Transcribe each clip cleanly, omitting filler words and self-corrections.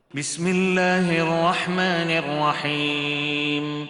بسم الله الرحمن الرحيم.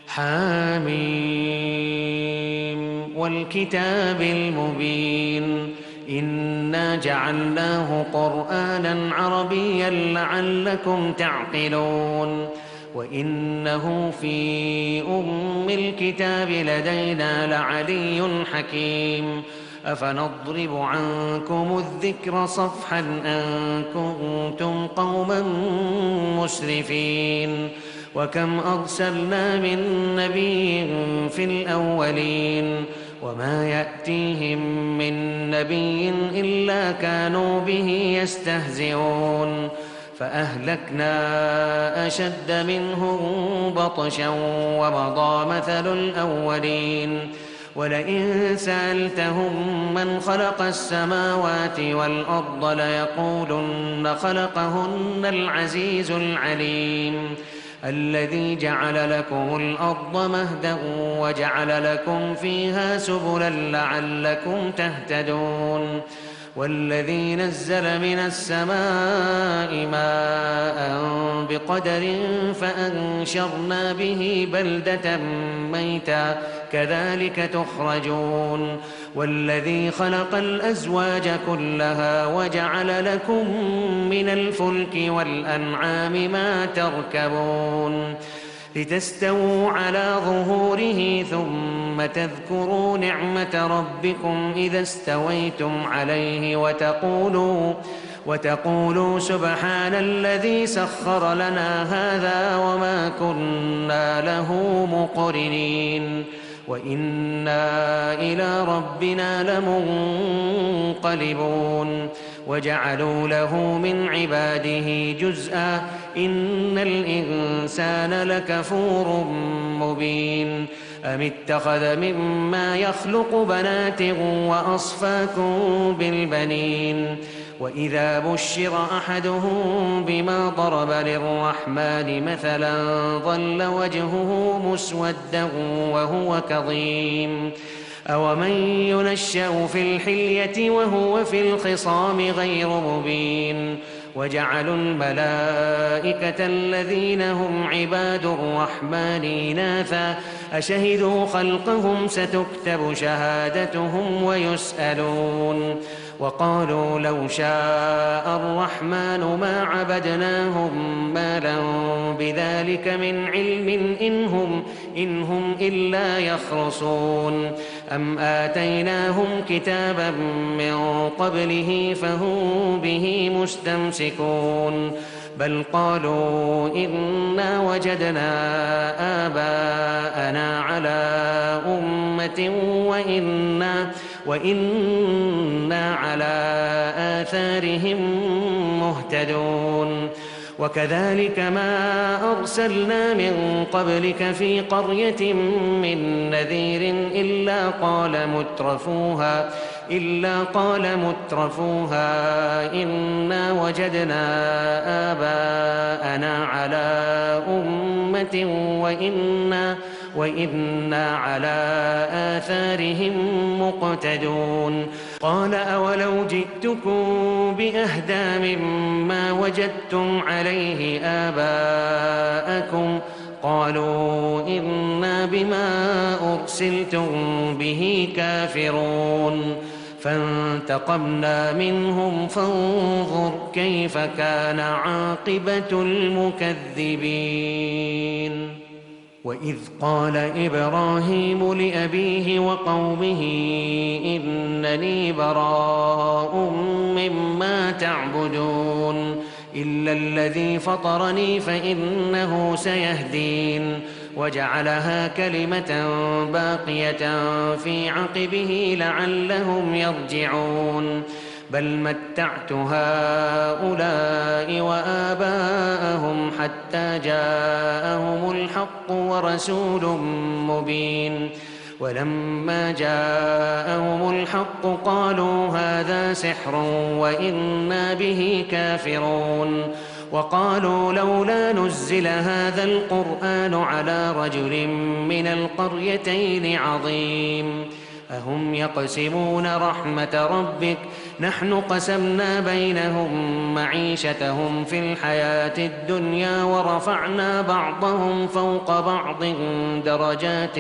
حميم والكتاب المبين. إنا جعلناه قرآنا عربيا لعلكم تعقلون. وإنه في أم الكتاب لدينا لعلي حكيم. أفنضرب عنكم الذكر صفحا أن كنتم قوما مسرفين. وكم أرسلنا من نبي في الأولين وما يأتيهم من نبي إلا كانوا به يستهزئون. فأهلكنا أشد منهم بطشا ومضى مثل الأولين. ولئن سألتهم من خلق السماوات والأرض ليقولن خلقهن العزيز العليم. الذي جعل لكم الأرض مهدا وجعل لكم فيها سبلا لعلكم تهتدون. والذي نزل من السماء ماء بقدر فأنشرنا به بلدة ميتا كذلك تخرجون. والذي خلق الأزواج كلها وجعل لكم من الفلك والأنعام ما تركبون لتستووا على ظهوره ثم تذكروا نعمة ربكم إذا استويتم عليه وتقولوا سبحان الذي سخر لنا هذا وما كنا له مقرنين وإنا إلى ربنا لمنقلبون. وجعلوا له من عباده جزءا إن الإنسان لكفور مبين. أم اتخذ مما يخلق بنات وأصفاكم بالبنين. وإذا بشر أحدهم بما ضرب للرحمن مثلا ظل وجهه مسودا وهو كظيم. أومن ينشأ في الحلية وهو في الخصام غير مبين. وجعلوا الملائكة الذين هم عباد الرحمن إناثا أشهدوا خلقهم ستكتب شهادتهم ويسألون. وقالوا لو شاء الرحمن ما عبدناهم ما لهم بذلك من علم إن هم إلا يخرصون. أم آتيناهم كتابا من قبله فهم به مستمسكون. بل قالوا إنا وجدنا آباءنا على أمة وإنا على آثارهم مهتدون. وكذلك ما أرسلنا من قبلك في قرية من نذير إلا قال مترفوها إنا وجدنا آباءنا على أمة وإنا على آثارهم مقتدون. قال أولو جئتكم بأهدى مما وجدتم عليه آباءكم قالوا إنا بما أرسلتم به كافرون. فانتقمنا منهم فانظر كيف كان عاقبة المكذبين. وإذ قال إبراهيم لأبيه وقومه إنني براء مما تعبدون إلا الذي فطرني فإنه سيهدين. وجعلها كلمة باقية في عقبه لعلهم يرجعون. بل متعت هؤلاء وآباءهم حتى جاءهم الحق ورسول مبين. ولما جاءهم الحق قالوا هذا سحر وإنا به كافرون. وقالوا لولا نزل هذا القرآن على رجل من القريتين عظيم أهم يقسمون رحمة ربك نحن قسمنا بينهم معيشتهم في الحياة الدنيا ورفعنا بعضهم فوق بعض درجات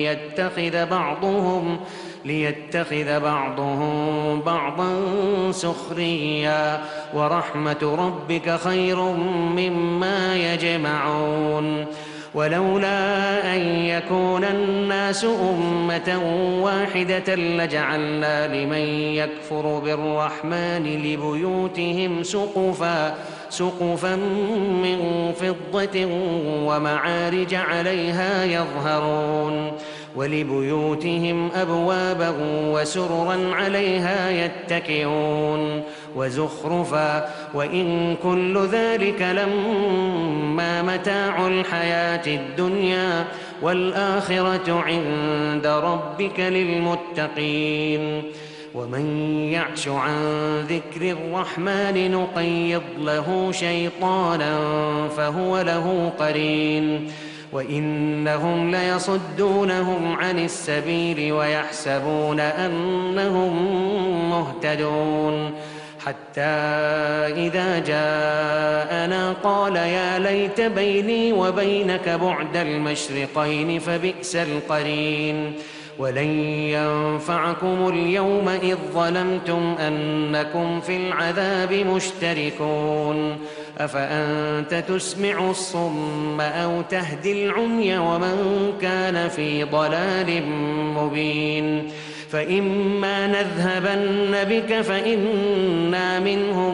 ليتخذ بعضهم بعضا سخريا ورحمة ربك خير مما يجمعون ولولا أن يكون الناس أمة واحدة لجعلنا لمن يكفر بالرحمن لبيوتهم سقفا من فضة ومعارج عليها يظهرون ولبيوتهم أبوابا وسررا عليها يتكئون وزخرفا وإن كل ذلك لما متاع الحياة الدنيا والآخرة عند ربك للمتقين ومن يعش عن ذكر الرحمن نقيض له شيطانا فهو له قرين وإنهم ليصدونهم عن السبيل ويحسبون أنهم مهتدون حتى إذا جاءنا قال يا ليت بيني وبينك بعد المشرقين فبئس القرين ولن ينفعكم اليوم إذ ظلمتم أنكم في العذاب مشتركون أفأنت تسمع الصم أو تهدي العمي ومن كان في ضلال مبين فإما نذهبن بك فإنا منهم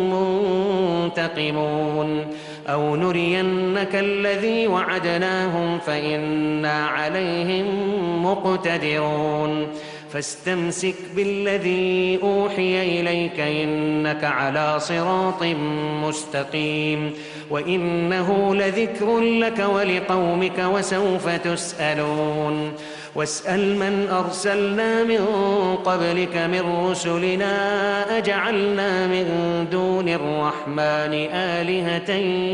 منتقمون أو نرينك الذي وعدناهم فإنا عليهم مقتدرون فاستمسك بالذي أوحي إليك إنك على صراط مستقيم وإنه لذكر لك ولقومك وسوف تسألون واسأل من أرسلنا من قبلك من رسلنا أجعلنا من دون الرحمن آلهة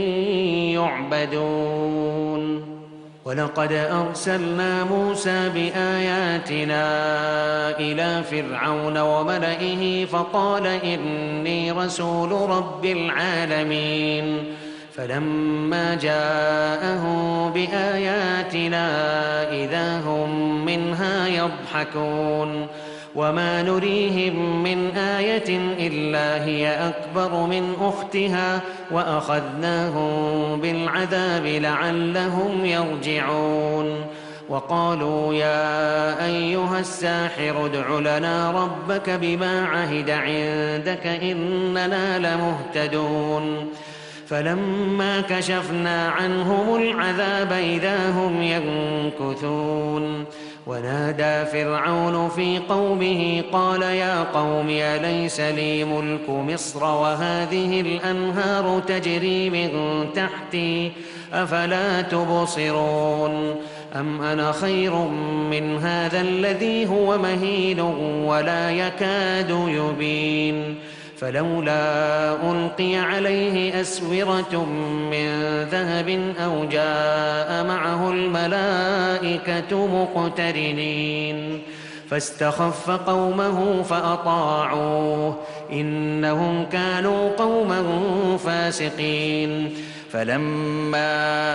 يعبدون ولقد أرسلنا موسى بآياتنا إلى فرعون وملئه فقال إني رسول رب العالمين فلما جاءهم بآياتنا إذا هم منها يضحكون وما نريهم من آية إلا هي أكبر من أختها وأخذناهم بالعذاب لعلهم يرجعون وقالوا يا أيها الساحر ادع لنا ربك بما عهد عندك إننا لمهتدون فلما كشفنا عنهم العذاب إذا هم ينكثون ونادى فرعون في قومه قال يا قوم أليس لي ملك مصر وهذه الأنهار تجري من تحتي أفلا تبصرون أم أنا خير من هذا الذي هو مهين ولا يكاد يبين فلولا ألقي عليه أسورة من ذهب أو جاء معه الملائكة مقترنين فاستخف قومه فأطاعوه إنهم كانوا قوما فاسقين فلما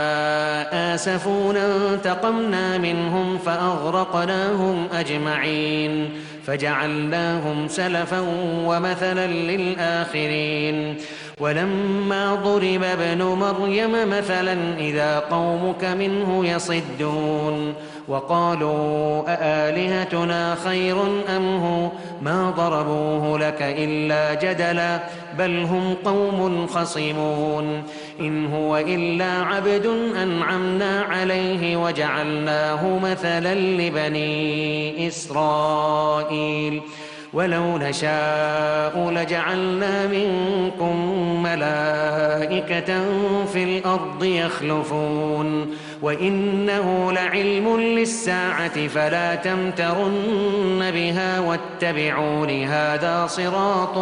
آسفونا انتقمنا منهم فأغرقناهم أجمعين فجعلناهم سلفا ومثلا للآخرين ولما ضرب ابن مريم مثلا إذا قومك منه يصدون وقالوا أآلهتنا خير أم هو ما ضربوه لك إلا جدلا بل هم قوم خصمون إن هو إلا عبد أنعمنا عليه وجعلناه مثلا لبني إسرائيل ولو نشاء لجعلنا منكم ملائكة في الأرض يخلفون وإنه لعلم للساعة فلا تمترن بها واتبعون هذا صراط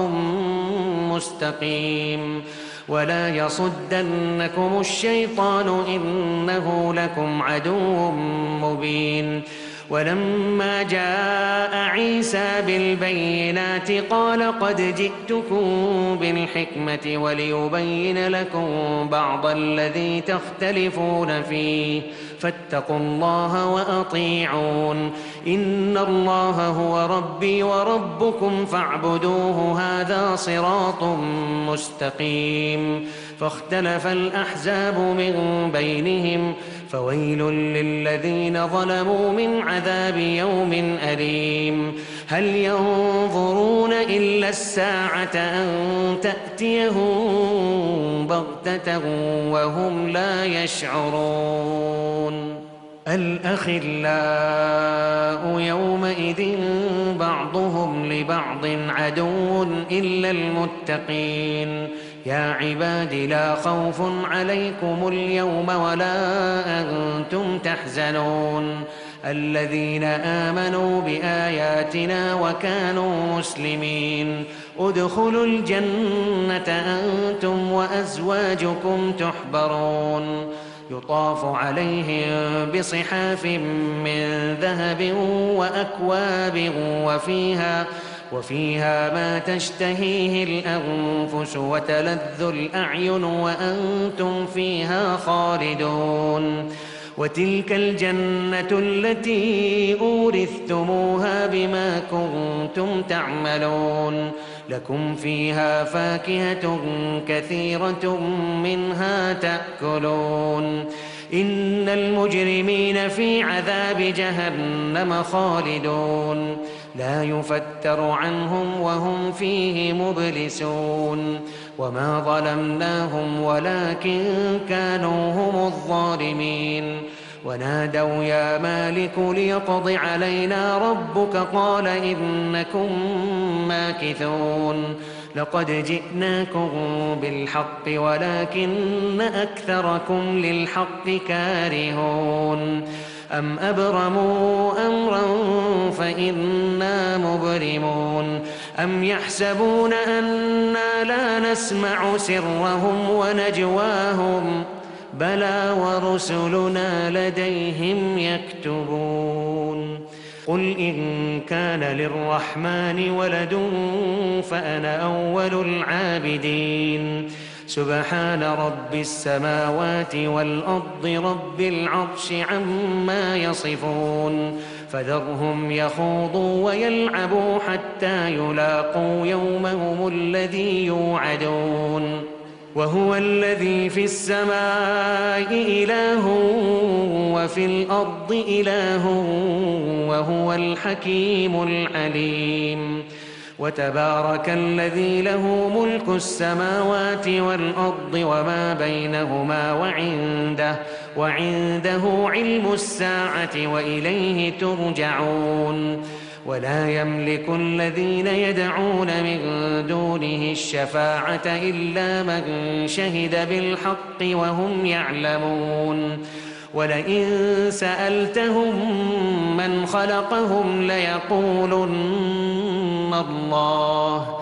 مستقيم ولا يصدنكم الشيطان إنه لكم عدو مبين ولما جاء عيسى بالبينات قال قد جئتكم بالحكمة وليبين لكم بعض الذي تختلفون فيه فاتقوا الله وأطيعون إن الله هو ربي وربكم فاعبدوه هذا صراط مستقيم فاختلف الأحزاب من بينهم فويل للذين ظلموا من عذاب يوم أليم هل ينظرون إلا الساعة أن تأتيهم بغتة وهم لا يشعرون الأخلاء يومئذ بعضهم لبعض عدو إلا المتقين يا عباد لا خوف عليكم اليوم ولا أنتم تحزنون الذين آمنوا بآياتنا وكانوا مسلمين ادخلوا الجنة أنتم وأزواجكم تحبرون يطاف عليهم بصحاف من ذهب وأكواب وفيها ما تشتهيه الأنفس وتلذ الأعين وأنتم فيها خالدون وتلك الجنة التي أورثتموها بما كنتم تعملون لكم فيها فاكهة كثيرة منها تأكلون إن المجرمين في عذاب جهنم خالدون لا يفتر عنهم وهم فيه مبلسون وما ظلمناهم ولكن كانوا هم الظالمين ونادوا يا مالك ليقض علينا ربك قال إنكم ماكثون لقد جئناكم بالحق ولكن أكثركم للحق كارهون أم أبرموا أمرا فإنا مبرمون أم يحسبون أنا لا نسمع سرهم ونجواهم بلى ورسلنا لديهم يكتبون قل إن كان للرحمن ولد فأنا أول العابدين سبحان رب السماوات والأرض رب العرش عما يصفون فذرهم يخوضوا ويلعبوا حتى يلاقوا يومهم الذي يوعدون وهو الذي في السماء إله وفي الأرض إله وهو الحكيم العليم وتبارك الذي له ملك السماوات والأرض وما بينهما وعنده علم الساعة وإليه ترجعون ولا يملك الذين يدعون من دونه الشفاعة إلا من شهد بالحق وهم يعلمون ولئن سألتهم من خلقهم ليقولن الله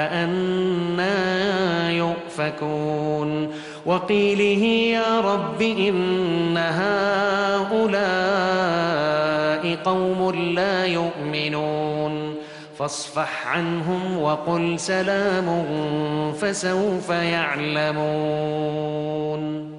فأنى يؤفكون وقيله يا رب إن هؤلاء قوم لا يؤمنون فاصفح عنهم وقل سلام فسوف يعلمون